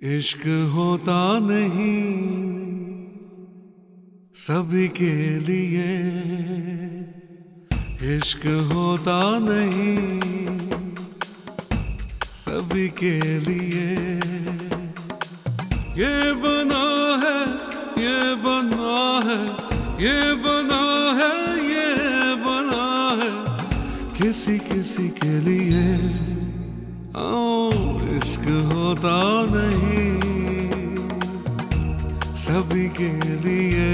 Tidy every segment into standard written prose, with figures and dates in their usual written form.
इश्क होता नहीं सभी के लिए, इश्क होता नहीं सभी के लिए। ये बना है, ये बना है, ये बना है, ये बना है किसी किसी के लिए। इश्क होता नहीं सभी के लिए,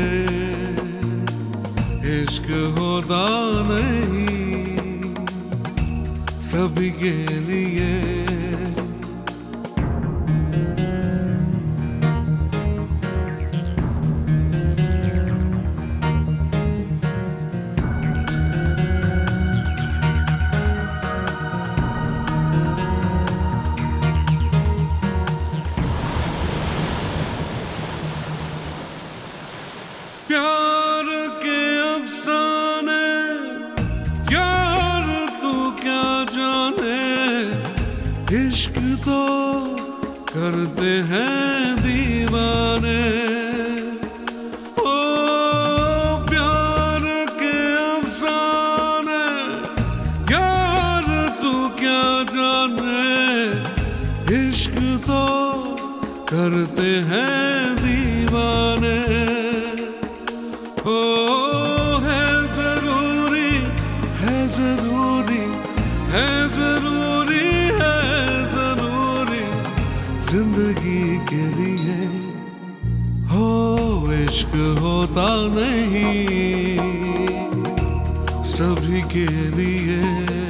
इश्क होता नहीं सभी के लिए। प्यार के अफसाने यार तू क्या जाने, इश्क तो करते हैं दीवाने। ओ प्यार के अफसाने यार तू क्या जाने, इश्क तो करते हैं दीवाने। है जरूरी, है जरूरी, है जरूरी, है जरूरी जिंदगी के लिए। हो इश्क होता नहीं सभी के लिए,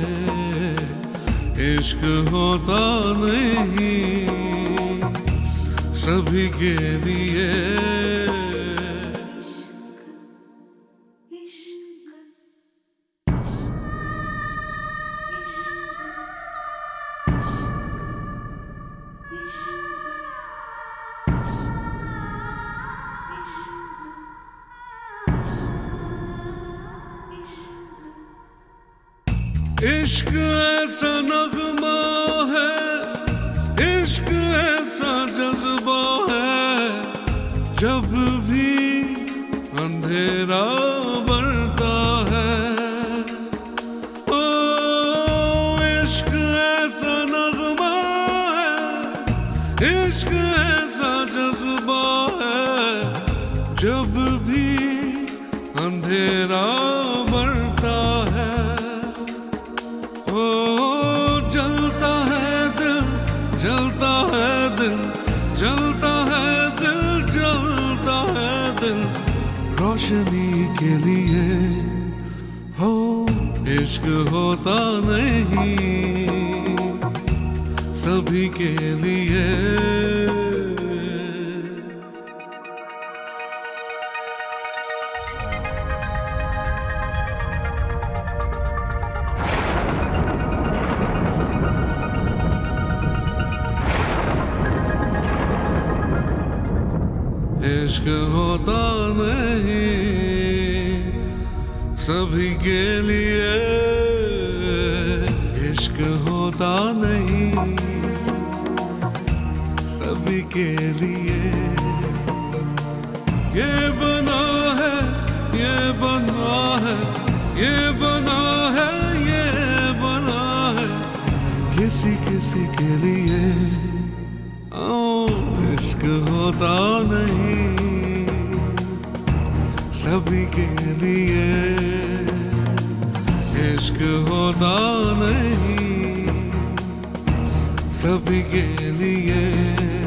इश्क होता नहीं सभी के लिए। इश्क ऐसा नगमा है, इश्क ऐसा जज्बा है, जब भी अंधेरा बढ़ता है। ओ इश्क ऐसा नगमा है, इश्क ऐसा जज्बा है, जब भी अंधेरा बढ़ता है। जलता है दिल, जलता है दिल, जलता है दिल, जलता है दिल रोशनी के लिए। हो इश्क होता नहीं सभी के लिए। इश्क होता नहीं सभी के लिए, इश्क होता नहीं सभी के लिए। ये बना है, ये बना है, ये बना है, ये बना है किसी किसी के लिए। इश्क होता नहीं सभी के लिए, इश्क होता नहीं सभी के लिए।